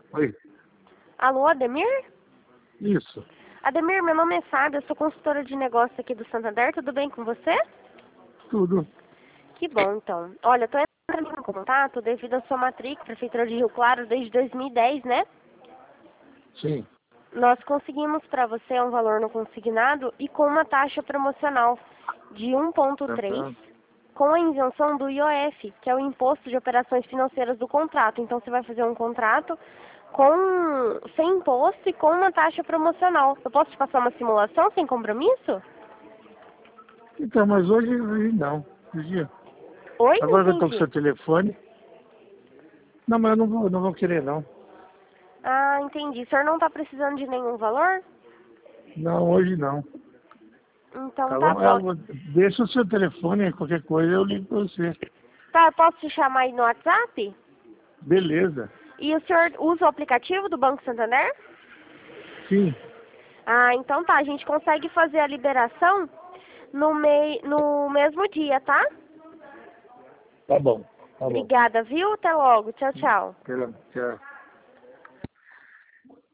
Oi, Alô, Ademir? isso, Ademir, meu nome é Fábio, eu sou consultora de negócio aqui do Santander, tudo bem com você? tudo. Que bom, então. Olha, eu tô entrando em contato devido à sua matrícula, Prefeitura de Rio Claro, desde 2010, né? Sim, Nós conseguimos para você um valor no consignado e com uma taxa promocional de 1,3, tá. com a isenção do IOF, que é o Imposto de Operações Financeiras do contrato. Então você vai fazer um contrato sem imposto e com uma taxa promocional. Eu posso te passar uma simulação sem compromisso? Então, mas hoje não. Hoje, Oi, não agora que eu estou com entendi. seu telefone. Não, mas eu não vou querer, não. Ah, entendi. O senhor não está precisando de nenhum valor? Não, hoje não. Então Tá tá bom? bom. Deixa o seu telefone, qualquer coisa eu ligo para você. Tá, eu posso te chamar aí no WhatsApp? Beleza. E o senhor usa o aplicativo do Banco Santander? Sim, Ah, então tá. A gente consegue fazer a liberação no mesmo dia, tá? tá bom. Tá bom. Obrigada, viu? Até logo. Tchau, tchau. Tchau.